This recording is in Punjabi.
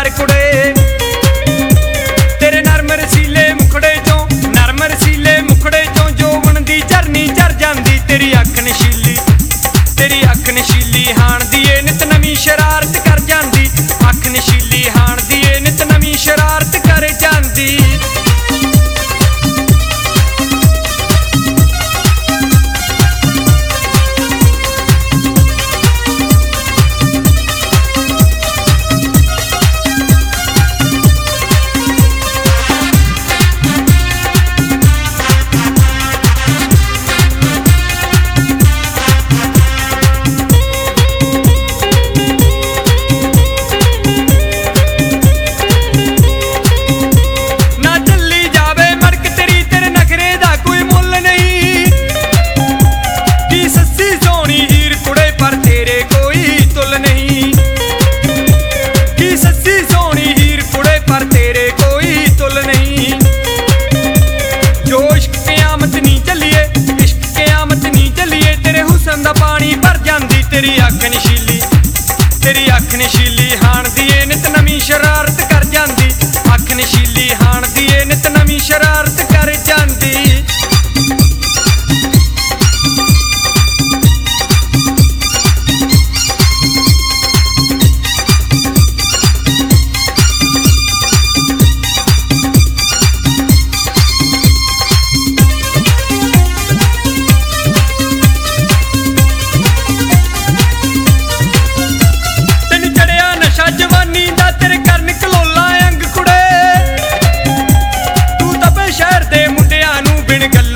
ਝਾੜ ਕੁੜੇ। ਤੇਰੇ ਨਰਮ ਰਸੀਲੇ ਮੁਖੜੇ ਚੋਂ, ਨਰਮ ਰਸੀਲੇ ਮੁਖੜੇ ਚੋਂ ਜੋਬਨ ਦੀ ਝਰਨੀ ਝਰ ਜਾਂਦੀ। ਤੇਰੀ ਅੱਖ ਨਸ਼ੀਲੀ, ਤੇਰੀ ਅੱਖ ਨਸ਼ੀਲੀ ਹਾਣ ਦੀ ਏ ਨਿਤ ਨਵੀਂ ਸ਼ਰਾਰਤ ਕਰ ਜਾਂਦੀ। ਅੱਖ ਨਸ਼ੀਲੀ ਹਾਣ ਦੀ ਏ ਨਿਤ ਨਵੀਂ ਸ਼ਰਾਰਤ ਕਰ ਜਾਂਦੀ। ਤੇਰੀ ਅੱਖ ਨਸ਼ੀਲੀ, ਤੇਰੀ ਅੱਖ ਨਸ਼ੀਲੀ ਹਾਣ ਦੀ ਏ ਨਿਤ ਨਵੀਂ ਸ਼ਰਾਰਤ ਕਰ ਜਾਂਦੀ। ਅੱਖ ਨਸ਼ੀਲੀ ਹਾਣ ਦੀ ਏ ਨਿਤ ਨਵੀਂ ਸ਼ਰਾਰਤ ਕਰ ਜਾਂਦੀ। ਜਵਾਨੀ ਦਾ ਤੇਰੇ ਕਰਨ ਕਲੋਲਾ ਅੰਗ ਕੁੜੇ। ਤੂੰ ਤਾਂ ਸ਼ਹਿਰ ਦੇ ਮੁੰਡਿਆਂ ਨੂੰ ਬਿਨ ਗੱਲ